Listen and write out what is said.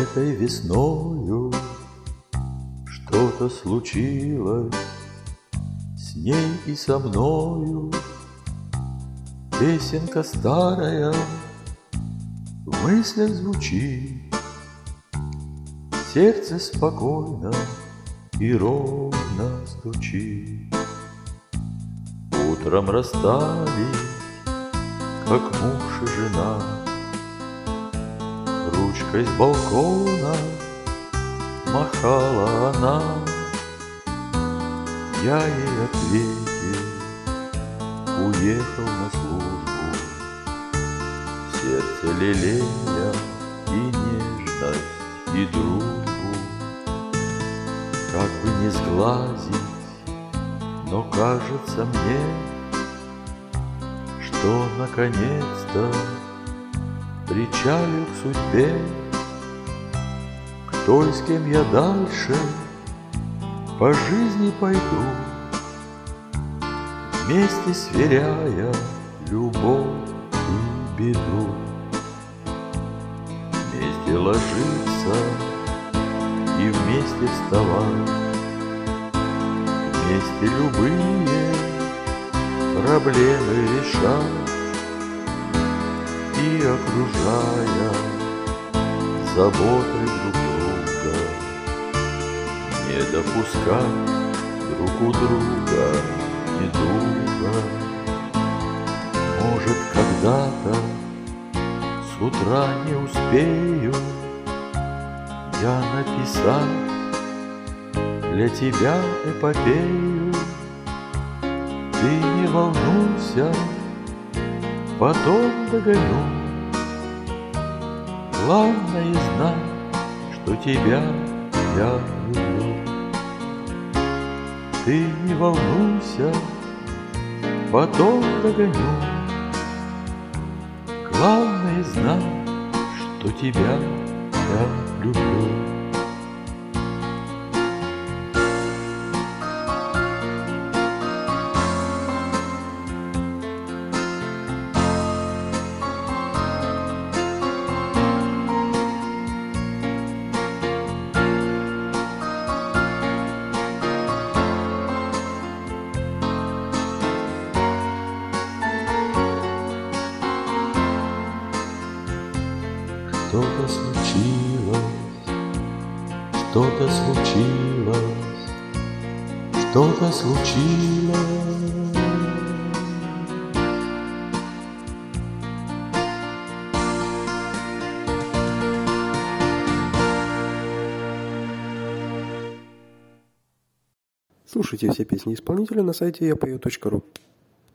Этой весною что-то случилось с ней и со мною. Песенка старая в мыслях звучит, сердце спокойно и ровно стучит. Утром расстались, как муж и жена, ручкой с балкона махала она. Я ей ответил, уехал на службу, сердце лелея и нежность, и дружбу. Как бы не сглазить, но кажется мне, что наконец-то причалю к судьбе, к той, с кем я дальше по жизни пойду, вместе сверяя любовь и беду. Вместе ложиться и вместе вставать, вместе любые проблемы решать и окружая заботой друг друга, не допускать друг у друга недуга. Может, когда-то с утра не успею я написать для тебя эпопею. Ты не волнуйся, потом догоню. Главное знать, что тебя я люблю. Ты не волнуйся, потом догоню. Главное знать, что тебя я люблю. Что-то случилось, что-то случилось, что-то случилось. Слушайте все песни исполнителя на сайте yapeo.ru.